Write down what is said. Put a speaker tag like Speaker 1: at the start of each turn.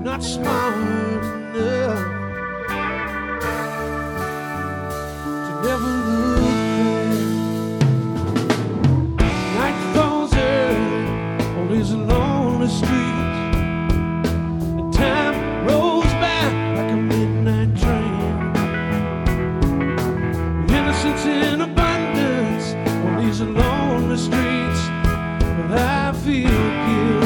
Speaker 1: not smart enough to never look back. Night falls early on these lonely streets, and time rolls by like a midnight train. Innocence in abundance on these lonely streets, but I feel guilty.